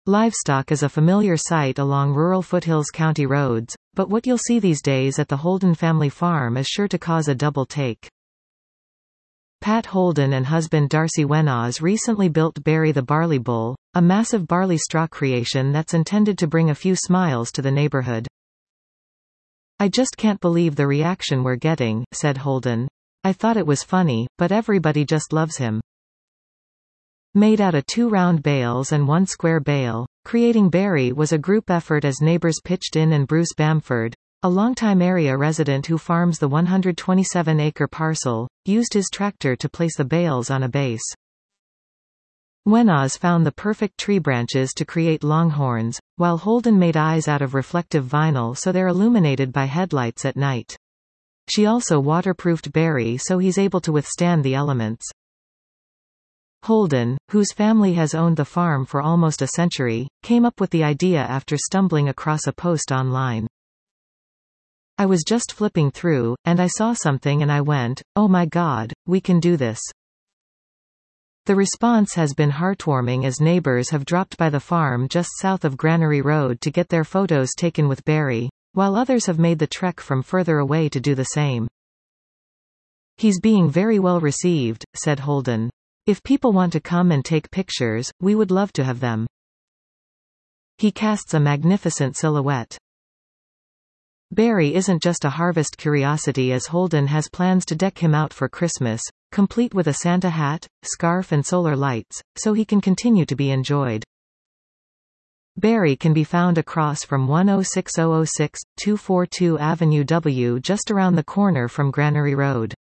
Livestock is a familiar sight along rural foothills county roads, but what you'll see these days at the Holden family farm is sure to cause a double take. Pat Holden and husband Darcy Wenaws recently built Barry the Barley Bull, a massive barley straw creation that's intended to bring a few smiles to the neighborhood. "I just can't believe the reaction we're getting," said Holden. "I thought it was funny, but everybody just loves him." Made out of 2 round bales and 1 square bale, creating Barry was a group effort as neighbors pitched in, and Bruce Bamford, a longtime area resident who farms the 127-acre parcel, used his tractor to place the bales on a base. Wenaws found the perfect tree branches to create longhorns, while Holden made eyes out of reflective vinyl so they're illuminated by headlights at night. She also waterproofed Barry so he's able to withstand the elements. Holden, whose family has owned the farm for almost a century, came up with the idea after stumbling across a post online. "I was just flipping through, and I saw something and I went, oh my God, we can do this." The response has been heartwarming as neighbors have dropped by the farm just south of Granary Road to get their photos taken with Barry, while others have made the trek from further away to do the same. "He's being very well received," said Holden. "If people want to come and take pictures, we would love to have them. He casts a magnificent silhouette." Barry isn't just a harvest curiosity, as Holden has plans to deck him out for Christmas, complete with a Santa hat, scarf and solar lights, so he can continue to be enjoyed. Barry can be found across from 106006, 242 Avenue W, just around the corner from Granary Road.